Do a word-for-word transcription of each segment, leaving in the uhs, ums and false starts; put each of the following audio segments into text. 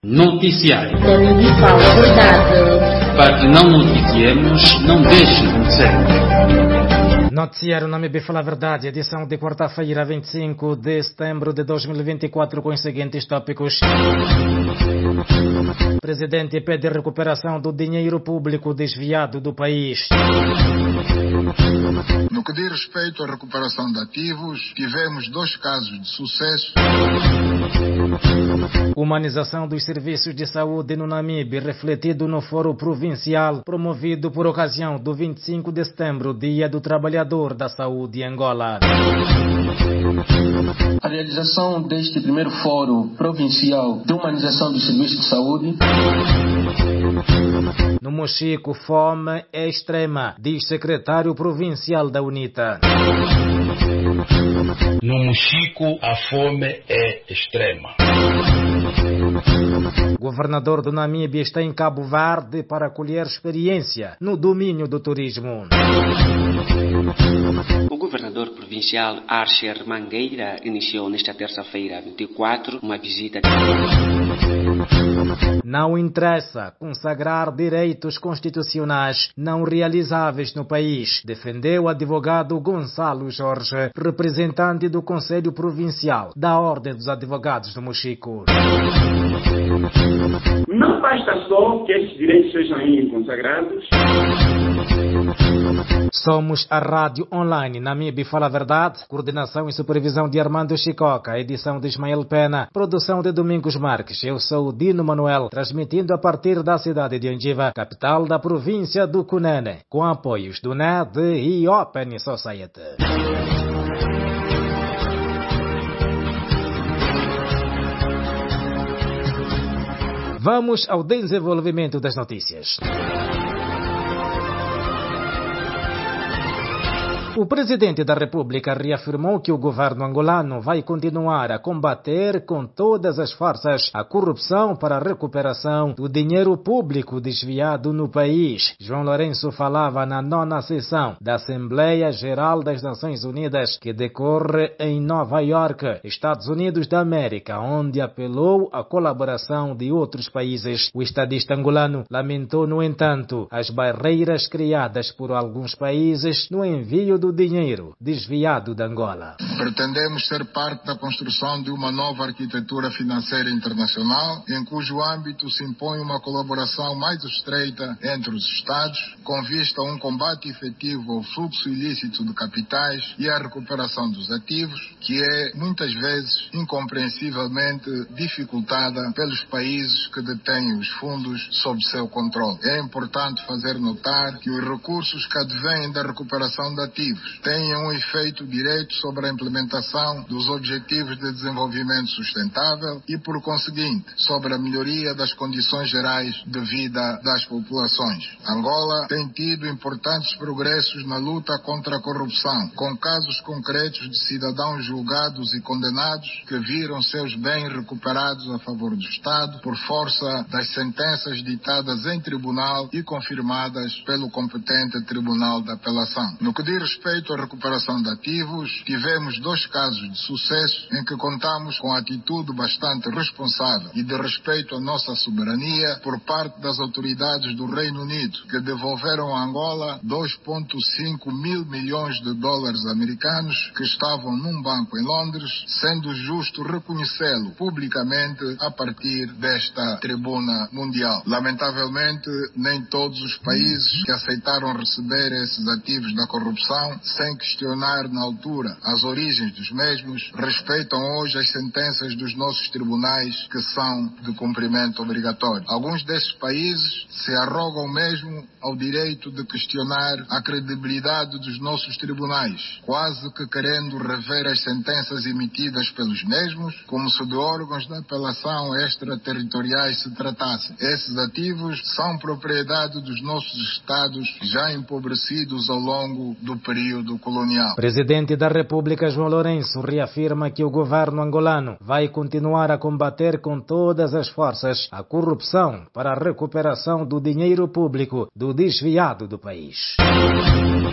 Noticiário. Não lhe fala a verdade. Para que não noticiemos, não deixe de ser. Noticiário Não Me Fala a Verdade, edição de quarta-feira, vinte e cinco de setembro de dois mil e vinte e quatro, com os seguintes tópicos. Presidente pede recuperação do dinheiro público desviado do país. No que diz respeito à recuperação de ativos, tivemos dois casos de sucesso. Humanização dos serviços de saúde no Namibe, refletido no Fórum Provincial, promovido por ocasião do vinte e cinco de setembro, Dia do Trabalhador da Saúde em Angola. A realização deste primeiro Fórum Provincial de Humanização dos Serviços de Saúde. No Mochico, fome é extrema, diz secretário provincial da UNITA. No Mochico, a fome é extrema. Governador do Namíbia está em Cabo Verde para colher experiência no domínio do turismo. O governador provincial Archer Mangueira iniciou nesta terça-feira, vinte e quatro, uma visita. Não interessa consagrar direitos constitucionais não realizáveis no país, defendeu o advogado Gonçalo Jorge, representante do Conselho Provincial da Ordem dos Advogados do Mochico. Não basta só que esses direitos sejam aí consagrados. Somos a rádio online Namibe Fala a Verdade, coordenação e supervisão de Armando Chicoca, edição de Ismael Pena, produção de Domingos Marques. Eu sou o Dino Manuel, transmitindo a partir da cidade de Angiva, capital da província do Cunene, com apoios do N E D e Open Society. Vamos ao desenvolvimento das notícias. O presidente da República reafirmou que o governo angolano vai continuar a combater com todas as forças a corrupção para a recuperação do dinheiro público desviado no país. João Lourenço falava na nona sessão da Assembleia Geral das Nações Unidas, que decorre em Nova York, Estados Unidos da América, onde apelou à colaboração de outros países. O estadista angolano lamentou, no entanto, as barreiras criadas por alguns países no envio do dinheiro desviado de Angola. Pretendemos ser parte da construção de uma nova arquitetura financeira internacional, em cujo âmbito se impõe uma colaboração mais estreita entre os Estados, com vista a um combate efetivo ao fluxo ilícito de capitais e à recuperação dos ativos, que é, muitas vezes, incompreensivelmente dificultada pelos países que detêm os fundos sob seu controle. É importante fazer notar que os recursos que advêm da recuperação de ativos tenham um efeito direto sobre a implementação dos Objetivos de Desenvolvimento Sustentável e, por conseguinte, sobre a melhoria das condições gerais de vida das populações. Angola tem tido importantes progressos na luta contra a corrupção, com casos concretos de cidadãos julgados e condenados que viram seus bens recuperados a favor do Estado por força das sentenças ditadas em tribunal e confirmadas pelo competente Tribunal de Apelação. No que diz respeito à recuperação de ativos, tivemos dois casos de sucesso em que contamos com atitude bastante responsável e de respeito à nossa soberania por parte das autoridades do Reino Unido, que devolveram a Angola dois vírgula cinco mil milhões de dólares americanos que estavam num banco em Londres, sendo justo reconhecê-lo publicamente a partir desta tribuna mundial. Lamentavelmente, nem todos os países que aceitaram receber esses ativos da corrupção, sem questionar na altura as origens dos mesmos, respeitam hoje as sentenças dos nossos tribunais, que são de cumprimento obrigatório. Alguns desses países se arrogam mesmo ao direito de questionar a credibilidade dos nossos tribunais, quase que querendo rever as sentenças emitidas pelos mesmos, como se de órgãos de apelação extraterritoriais se tratasse. Esses ativos são propriedade dos nossos Estados, já empobrecidos ao longo do período colonial. Presidente da República João Lourenço reafirma que o governo angolano vai continuar a combater com todas as forças a corrupção para a recuperação do dinheiro público do desviado do país.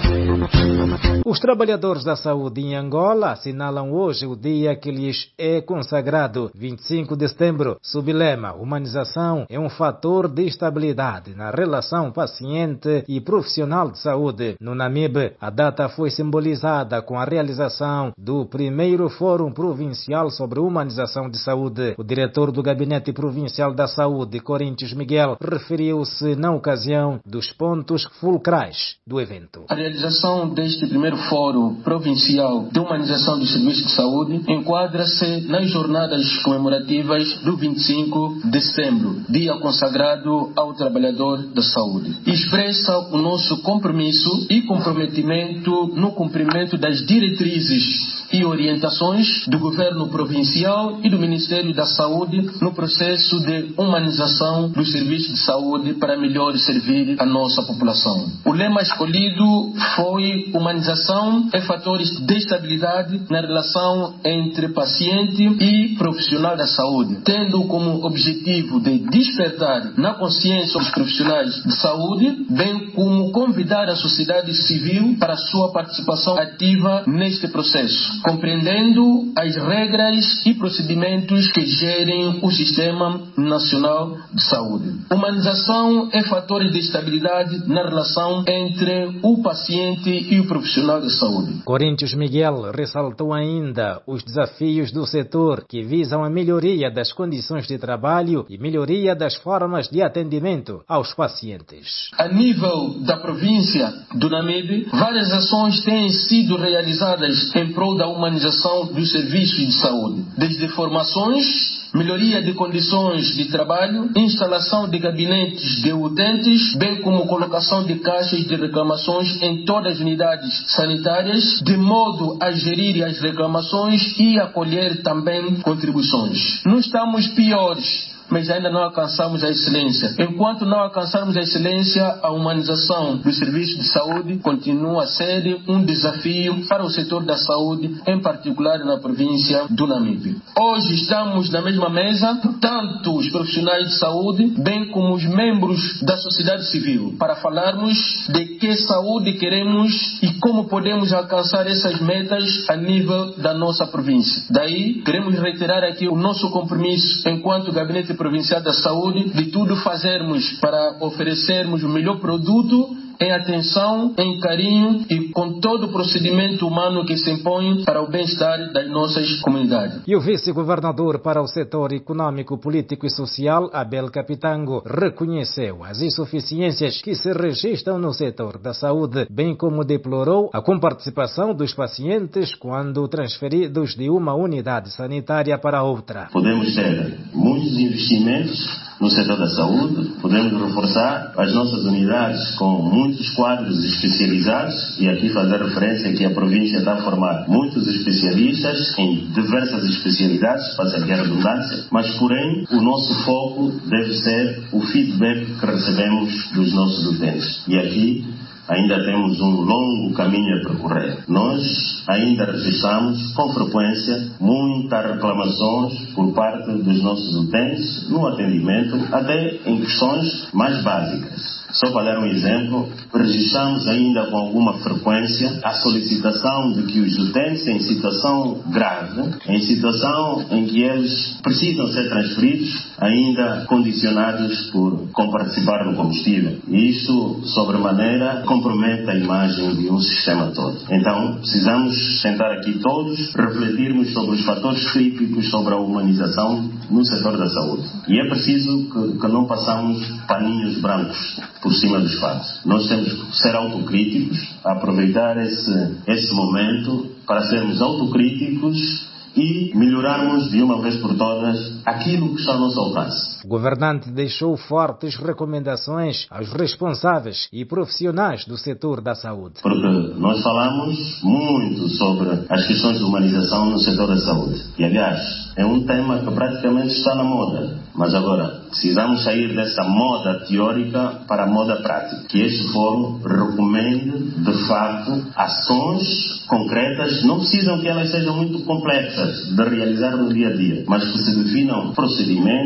Os trabalhadores da saúde em Angola assinalam hoje o dia que lhes é consagrado, vinte e cinco de setembro, sob o lema Humanização é um fator de estabilidade na relação paciente e profissional de saúde. No Namibe, a data foi simbolizada com a realização do primeiro Fórum Provincial sobre Humanização de Saúde. O diretor do Gabinete Provincial da Saúde, Corinthians Miguel, referiu-se na ocasião dos pontos fulcrais do evento. A realização deste primeiro Fórum Provincial de Humanização dos Serviços de Saúde enquadra-se nas jornadas comemorativas do vinte e cinco de setembro, dia consagrado ao trabalhador da saúde. Expressa o nosso compromisso e comprometimento no cumprimento das diretrizes e orientações do Governo Provincial e do Ministério da Saúde no processo de humanização dos serviços de saúde para melhor servir a nossa população. O lema escolhido foi humanização é fatores de estabilidade na relação entre paciente e profissional da saúde, tendo como objetivo de despertar na consciência dos profissionais de saúde, bem como convidar a sociedade civil para a sua participação ativa neste processo, compreendendo as regras e procedimentos que gerem o Sistema Nacional de Saúde. Humanização é fatores de estabilidade na relação entre o paciente e o profissional de saúde. Corinthians Miguel ressaltou ainda os desafios do setor que visam a melhoria das condições de trabalho e melhoria das formas de atendimento aos pacientes. A nível da província do Namibe, várias ações têm sido realizadas em prol da humanização dos serviços de saúde, desde formações, melhoria de condições de trabalho, instalação de gabinetes de utentes, bem como colocação de caixas de reclamações em todas as unidades sanitárias, de modo a gerir as reclamações e acolher também contribuições. Não estamos piores, mas ainda não alcançamos a excelência. Enquanto não alcançarmos a excelência, a humanização dos serviços de saúde continua a ser um desafio para o setor da saúde, em particular na província do Namibe. Hoje estamos na mesma mesa, tanto os profissionais de saúde, bem como os membros da sociedade civil, para falarmos de que saúde queremos e como podemos alcançar essas metas a nível da nossa província. Daí, queremos reiterar aqui o nosso compromisso enquanto Gabinete Provincial da Saúde, de tudo fazermos para oferecermos o melhor produto em atenção, em carinho e com todo o procedimento humano que se impõe para o bem-estar das nossas comunidades. E o vice-governador para o setor econômico, político e social, Abel Capitango, reconheceu as insuficiências que se registram no setor da saúde, bem como deplorou a comparticipação dos pacientes quando transferidos de uma unidade sanitária para outra. Podemos ter muitos investimentos no setor da saúde, podemos reforçar as nossas unidades com muitos quadros especializados, e aqui fazer referência que a província está a formar muitos especialistas em diversas especialidades, passa aqui a redundância, mas porém o nosso foco deve ser o feedback que recebemos dos nossos utentes. E aqui ainda temos um longo caminho a percorrer. Nós ainda registramos com frequência muitas reclamações por parte dos nossos utentes no atendimento, até em questões mais básicas. Só para dar um exemplo, registramos ainda com alguma frequência a solicitação de que os utentes em situação grave, em situação em que eles precisam ser transferidos, ainda condicionados por comparticipar no combustível. E isto, sobremaneira, compromete a imagem de um sistema todo. Então, precisamos sentar aqui todos, refletirmos sobre os fatores críticos sobre a humanização no setor da saúde. E é preciso que, que não passamos paninhos brancos por cima dos fatos. Nós temos que ser autocríticos, aproveitar esse, esse momento para sermos autocríticos e melhorarmos de uma vez por todas aquilo que está ao nosso alcance. O governante deixou fortes recomendações aos responsáveis e profissionais do setor da saúde. Porque nós falamos muito sobre as questões de humanização no setor da saúde. E, aliás, é um tema que praticamente está na moda. Mas agora, precisamos sair dessa moda teórica para a moda prática. Que este fórum recomende, de facto, ações concretas. Não precisam que elas sejam muito complexas de realizar no dia a dia, mas que se definam procedimentos,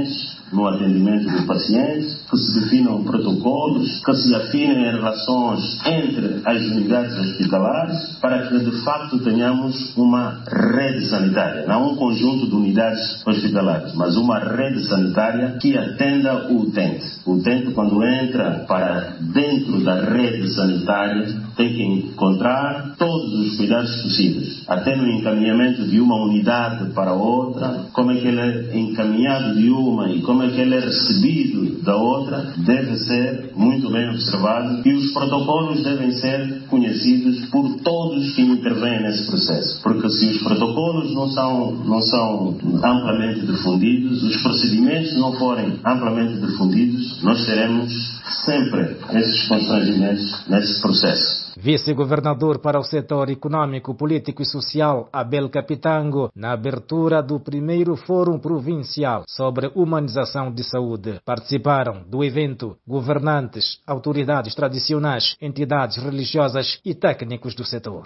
no atendimento do paciente, que se definam protocolos, que se afinem as relações entre as unidades hospitalares, para que de facto tenhamos uma rede sanitária, não um conjunto de unidades hospitalares, mas uma rede sanitária que atenda o utente. O utente, quando entra para dentro da rede sanitária, tem que encontrar todos os cuidados possíveis, até no encaminhamento de uma unidade para outra, como é que ele é encaminhado de uma e como é que ele é recebido da outra, deve ser muito bem observado e os protocolos devem ser conhecidos por todos que intervêm nesse processo, porque se os protocolos não são, não são amplamente difundidos, os procedimentos não forem amplamente difundidos, nós teremos sempre esses constrangimentos nesse processo. Vice-governador para o setor econômico, político e social, Abel Capitango, na abertura do primeiro Fórum Provincial sobre Humanização de Saúde. Participaram do evento governantes, autoridades tradicionais, entidades religiosas e técnicos do setor.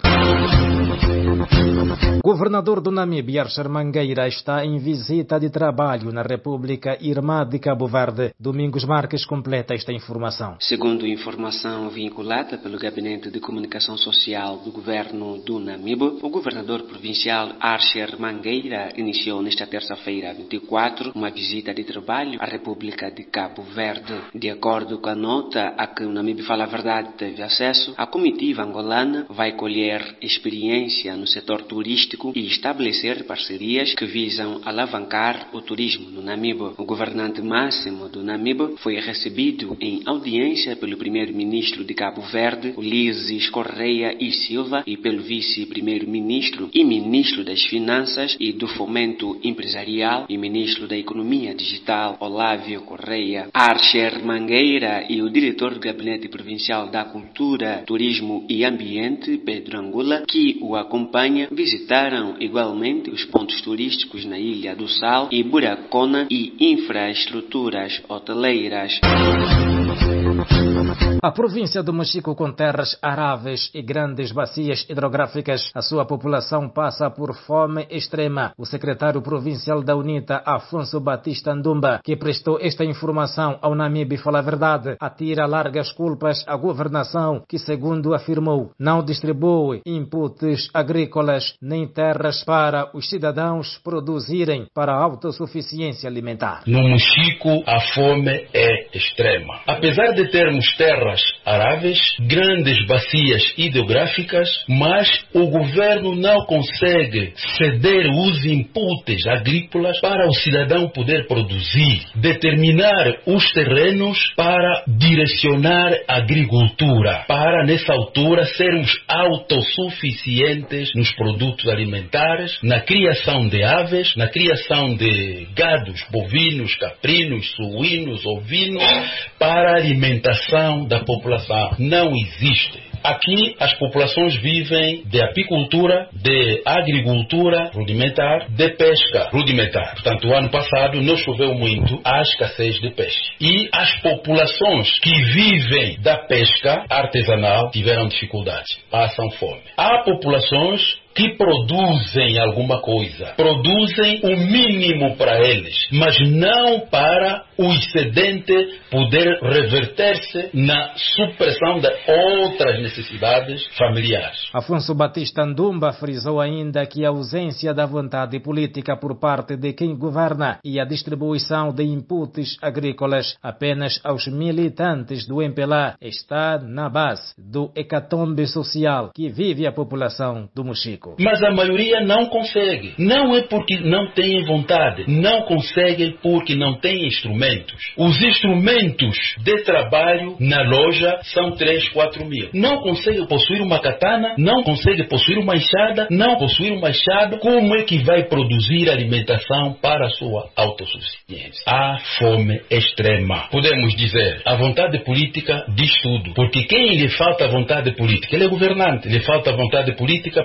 Governador do Namíbia, Archer Mangueira, está em visita de trabalho na República Irmã de Cabo Verde. Domingos Marques completa esta informação. Segundo informação vinculada pelo Gabinete de Comunicação Social do Governo do Namibe, o governador provincial Archer Mangueira iniciou nesta terça-feira, vinte e quatro, uma visita de trabalho à República de Cabo Verde. De acordo com a nota a que o Namibe Fala a Verdade teve acesso, a comitiva angolana vai colher experiência no setor turístico e estabelecer parcerias que visam alavancar o turismo no Namibe. O governante máximo do Namibe foi recebido em audiência pelo primeiro-ministro de Cabo Verde, Ulisses Correia e Silva, e pelo vice-primeiro-ministro e ministro das Finanças e do Fomento Empresarial e ministro da Economia Digital, Olávio Correia. Archer Mangueira e o diretor do Gabinete Provincial da Cultura, Turismo e Ambiente, Pedro Angola, que o acompanha, visitaram igualmente os pontos turísticos na Ilha do Sal e Buracona e infraestruturas hoteleiras. A província do Mochico, com terras aráveis e grandes bacias hidrográficas, a sua população passa por fome extrema. O secretário provincial da UNITA, Afonso Batista Ndumba, que prestou esta informação ao Namibe Fala a Verdade, atira largas culpas à governação, que, segundo afirmou, não distribui inputs agrícolas nem terras para os cidadãos produzirem para a autossuficiência alimentar. No Mochico, a fome é extrema. Apesar de termos terras aráveis, grandes bacias hidrográficas, mas o governo não consegue ceder os inputs agrícolas para o cidadão poder produzir, determinar os terrenos para direcionar a agricultura, para nessa altura sermos autossuficientes nos produtos alimentares, na criação de aves, na criação de gados bovinos, caprinos, suínos, ovinos, para a alimentação da população. Não existe. Aqui as populações vivem de apicultura, de agricultura rudimentar, de pesca rudimentar. Portanto, o ano passado não choveu muito, há escassez de peixe. E as populações que vivem da pesca artesanal tiveram dificuldades, passam fome. Há populações que produzem alguma coisa, produzem o mínimo para eles, mas não para o excedente poder reverter-se na supressão de outras necessidades familiares. Afonso Batista Ndumba frisou ainda que a ausência da vontade política por parte de quem governa e a distribuição de inputs agrícolas apenas aos militantes do M P L A está na base do hecatombe social que vive a população do Mochico. Mas a maioria não consegue. Não é porque não tem vontade. Não conseguem porque não tem instrumentos. Os instrumentos de trabalho na loja são três, quatro mil. Não consegue possuir uma katana, não consegue possuir uma enxada, não possuir uma enxada. Como é que vai produzir alimentação para a sua autossuficiência? Há fome extrema. Podemos dizer, a vontade política diz tudo. Porque quem lhe falta vontade política? Ele é governante. Lhe falta vontade política porque não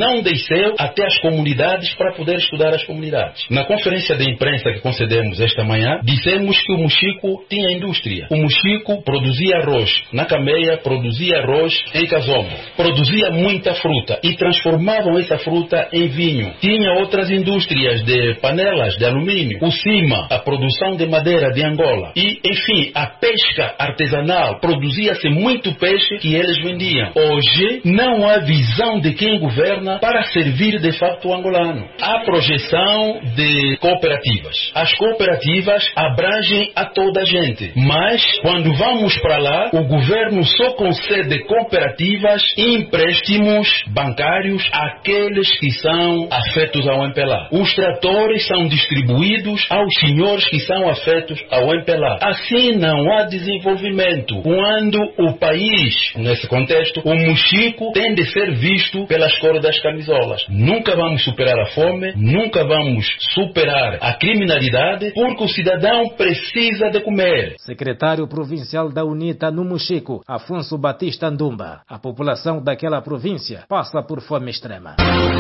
não desceu até as comunidades para poder estudar as comunidades. Na conferência de imprensa que concedemos esta manhã, dissemos que o Mochico tinha indústria. O Mochico produzia arroz na Cameia, produzia arroz em Kazombo, produzia muita fruta e transformavam essa fruta em vinho. Tinha outras indústrias de panelas de alumínio, o Cima, a produção de madeira de Angola e, enfim, a pesca artesanal. Produzia-se muito peixe que eles vendiam. Hoje não há visão de quem governa para servir de facto o angolano. Há projeção de cooperativas. As cooperativas abrangem a toda a gente, mas quando vamos para lá, o governo só concede cooperativas e empréstimos bancários àqueles que são afetos ao M P L A. Os tratores são distribuídos aos senhores que são afetos ao M P L A. Assim não há desenvolvimento. Quando o país, nesse contexto, o Mochico tem de ser visto pelas cores das camisolas. Nunca vamos superar a fome, nunca vamos superar a criminalidade, porque o cidadão precisa de comer. Secretário Provincial da UNITA no Mochico, Afonso Batista Ndumba. A população daquela província passa por fome extrema.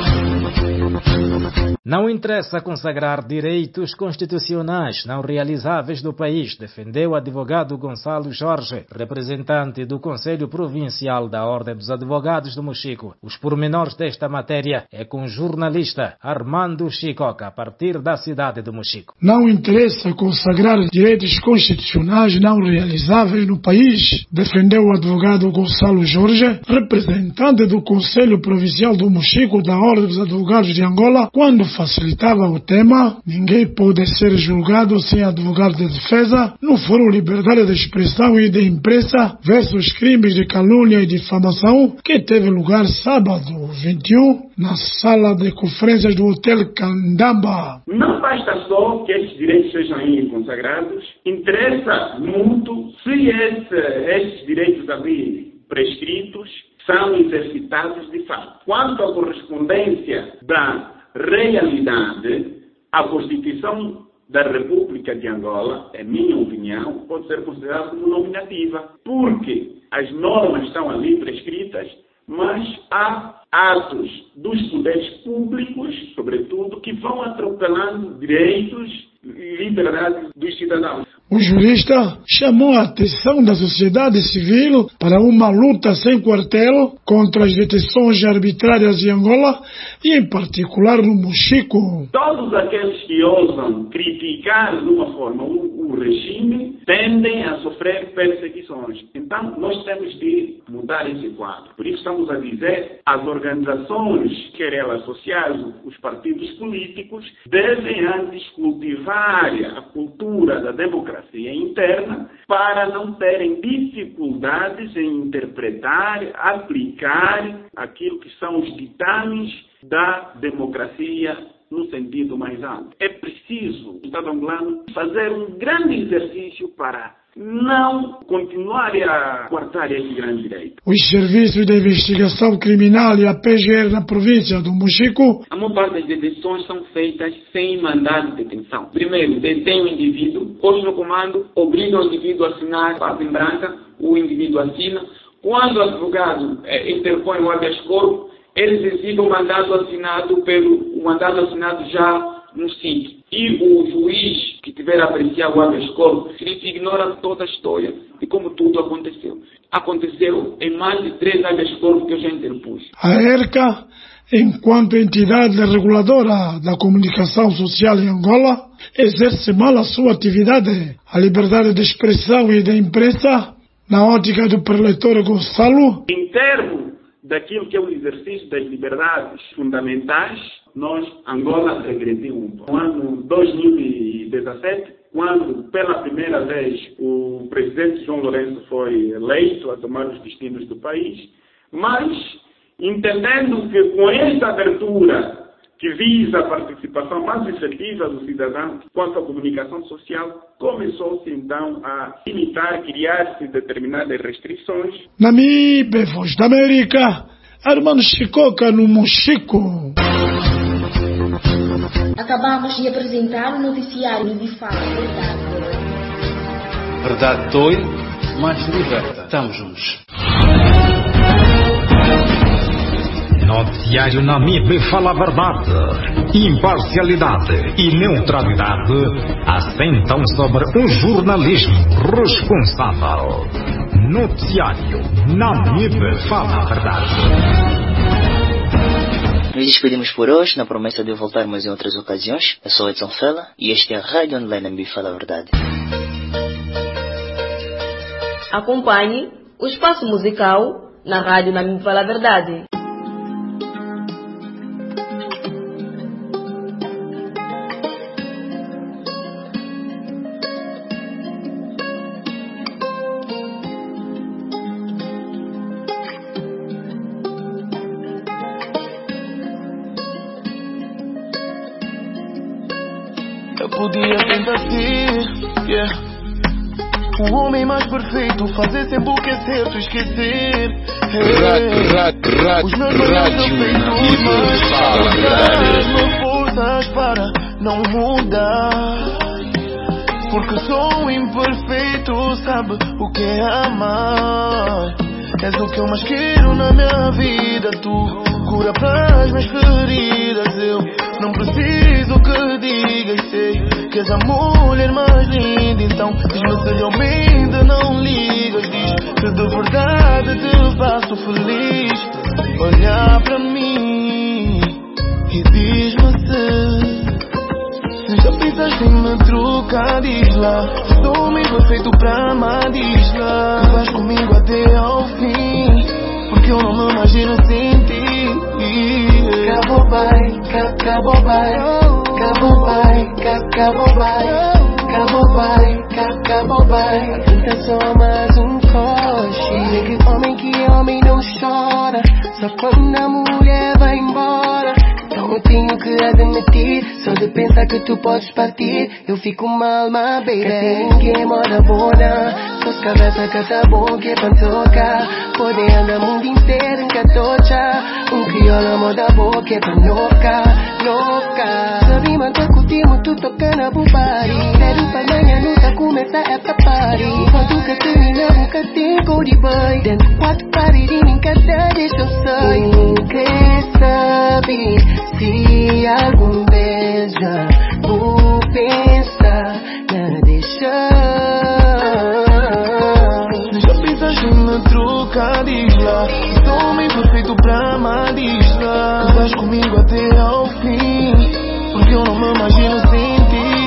Não interessa consagrar direitos constitucionais não realizáveis do país, defendeu o advogado Gonçalo Jorge, representante do Conselho Provincial da Ordem dos Advogados do Mochico. Os pormenores desta matéria é com o jornalista Armando Chicoca, a partir da cidade do Mochico. Não interessa consagrar direitos constitucionais não realizáveis no país, defendeu o advogado Gonçalo Jorge, representante do Conselho Provincial do Mochico da Ordem dos Advogados de Angola, quando facilitava o tema "Ninguém pode ser julgado sem advogado de defesa" no Fórum Liberdade de Expressão e de Imprensa versus crimes de calúnia e difamação, que teve lugar sábado vinte e um na sala de conferências do Hotel Candamba. Não basta só que estes direitos sejam aí consagrados, interessa muito se esse, estes direitos ali prescritos são exercitados de fato. Quanto à correspondência da realidade, a Constituição da República de Angola, é minha opinião, pode ser considerada como nominativa, porque as normas estão ali prescritas, mas há atos dos poderes públicos, sobretudo, que vão atropelando direitos e liberdades dos cidadãos. O jurista chamou a atenção da sociedade civil para uma luta sem quartel contra as detenções arbitrárias em Angola e, em particular, no Mochico. Todos aqueles que ousam criticar de uma forma o, o regime tendem a sofrer perseguições. Então, nós temos de mudar esse quadro. Por isso, estamos a dizer, as organizações, quer elas sociais, os partidos políticos, devem antes cultivar a cultura da democracia interna para não terem dificuldades em interpretar, aplicar aquilo que são os ditames da democracia no sentido mais amplo. É preciso, o Estado angolano, fazer um grande exercício para não continuar a cortar esse grande direito. Os serviços de investigação criminal e a P G R na província do Mochico. A maior parte das detenções são feitas sem mandado de detenção. Primeiro, detém o indivíduo, pôs no comando, obriga o indivíduo a assinar papel em branca, o indivíduo assina. Quando o advogado é, interpõe o habeas corpus, eles exigem o mandado assinado pelo o mandado assinado já no S I C. E o juiz que tiver a apreciar o habeas corpus, ele ignora toda a história de como tudo aconteceu. Aconteceu em mais de três habeas corpus que eu já interpus. A ERCA, enquanto entidade reguladora da comunicação social em Angola, exerce mal a sua atividade. A liberdade de expressão e de imprensa, na ótica do preletor Gonçalo. Em termos daquilo que é o exercício das liberdades fundamentais, nós, Angola, regrediu um pouco. No ano dois mil e dezessete, quando pela primeira vez o presidente João Lourenço foi eleito a tomar os destinos do país, mas entendendo que com esta abertura que visa a participação mais efetiva do cidadão quanto à comunicação social, começou-se então a limitar, criar-se determinadas restrições. Namíbe, Voz da América, Armando Chicoca no Mochico. Acabamos de apresentar o noticiário de Fato Verdade. Verdade dói, mas liberta. Estamos juntos. Noticiário Namibe fala a verdade. Imparcialidade e neutralidade assentam sobre um jornalismo responsável. Noticiário Namibe fala a verdade. Nos despedimos por hoje, na promessa de voltarmos em outras ocasiões. Eu sou Edson Fela e este é a Rádio Online Namibe Fala a Verdade. Acompanhe o espaço musical na Rádio Namibe Fala a Verdade. Eu podia tentar ser, yeah, o homem mais perfeito, fazer sempre o que é certo, esquecer. Hey, os meus maiores defeitos, mas dar-me forças para não mudar. Porque sou imperfeito, sabe o que é amar. És o que eu mais quero na minha vida, tu cura para as minhas feridas. Eu não preciso que digas, sei que és a mulher mais linda. Então diz-me se realmente não ligas, diz que de verdade te faço feliz. Olha para mim e diz-me se Se já pensaste em me trocar, diz lá. Estou meio perfeito pra amar, diz lá. Que vais comigo até ao fim, porque eu não me imagino sem ti. Cabo vai, cabo vai, cabo vai, cabo vai, cabo vai, cabo vai. A vida é só mais um coche. Que homem que homem não chora, só quando a mulher vai embora. Então eu tenho que admitir, só de pensar que tu podes partir eu fico mal, my baby. Que tem ninguém mora bona, suas cabeças que tá bom que pantoca. Podem andar mundo inteiro em catocha. Um crioula moda boa que é pra louca, louca. Sabe manter curtimos, tu toca na bubari. Quero pra manhã, nunca começa essa party. Quando que termina, nunca tem gold boy. Dentro do quarto, paredinho em cada deixa eu sair. Quem quer saber se algum beija, vou pensar na deixar. Já pensaste em me trocar, diz lá. Estou meio perfeito pra amar, diz lá. Que vais comigo até ao fim, porque eu não me imagino sem ti.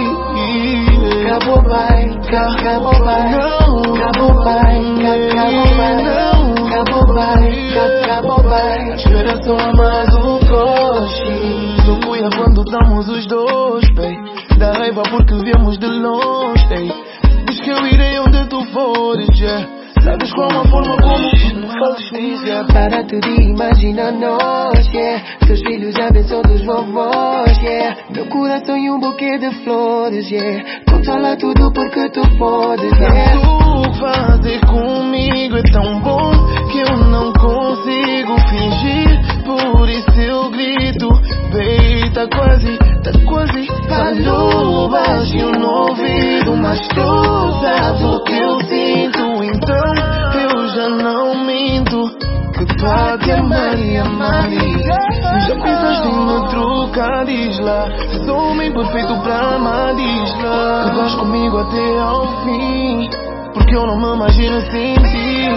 Cabo vai, cabo vai, cabo vai, cabo vai, cabo vai, cabo vai. Espera só mais um coche. Sou cuia quando estamos os dois, baby. Dá raiva porque viemos de longe, ei. Diz que eu irei onde tu fores, yeah. Sabes qual a forma como tu me fazes dizer. Para tu de imaginar nós, yeah. Teus filhos já pensam dos vovós, yeah. Teu coração e um buquê de flores, yeah. Controla tudo porque tu podes, yeah. Tu fazer comigo é tão bom que eu não consigo fingir. Por isso eu grito, baby, tá quase, tá quase. Falou baixo no ouvido, mas tu sabes o que eu sinto. Então eu já não minto, que pra te amar e amar. Já pensaste em me trocar, diz lá. Sou bem perfeito pra amar, diz lá. Que vais comigo até ao fim, porque eu não me imagino sem ti.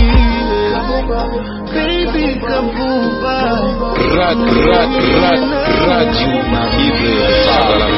Baby, Cabuba. Rádio Namibe Fala a Verdade.